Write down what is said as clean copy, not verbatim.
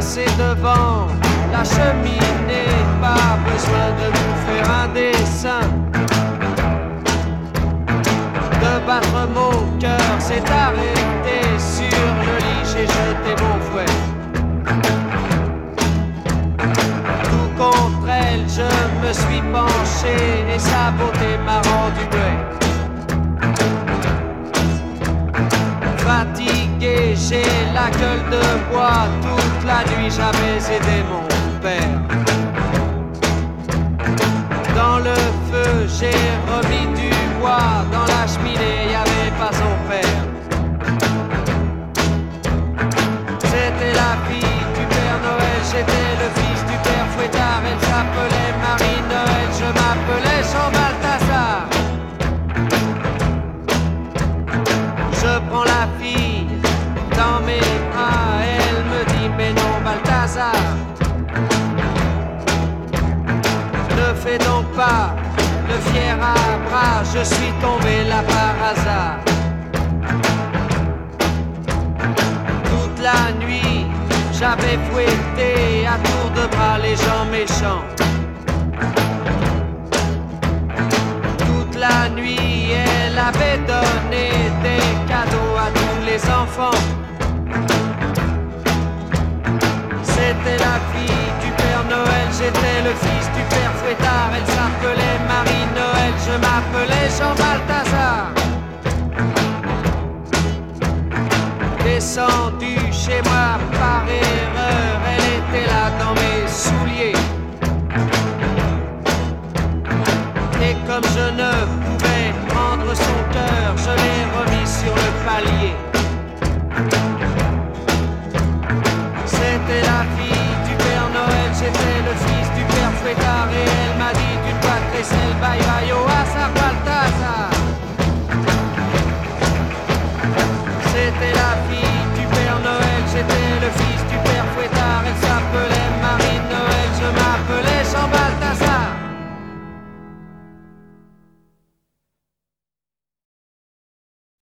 passer devant la cheminée, pas besoin de vous faire un dessin. De battre mon cœur s'est arrêté sur le lit, j'ai jeté mon fouet. Tout contre elle, je me suis penché et sa beauté m'a rendu muet. Fatigué, j'ai la gueule de bois, toute la nuit j'avais aidé mon père. Dans le feu, j'ai remis du bois, dans la cheminée, y avait pas son père. C'était la fille du Père Noël, j'étais le fils du Père Fouettard. Elle s'appelait Marie-Noël, je m'appelais Jean Balthazar. Je prends la fille dans mes bras, elle me dit mais non Balthazar. Ne fais donc pas le fier à bras, je suis tombé là par hasard. Toute la nuit, j'avais fouetté à tour de bras les gens méchants. Toute la nuit, elle avait donné des cadeaux à tous les enfants. C'était la fille du Père Noël, j'étais le fils du Père Fouettard. Elle s'appelait Marie-Noël, je m'appelais Jean Balthazar. Descendu chez moi par erreur, elle était là dans mes souliers. Et comme je ne pouvais prendre son cœur, je l'ai remis sur le palier. C'était la fille du Père Noël, j'étais le fils du Père Fouettard. Et elle m'a dit tu dois te laisser le bye bye.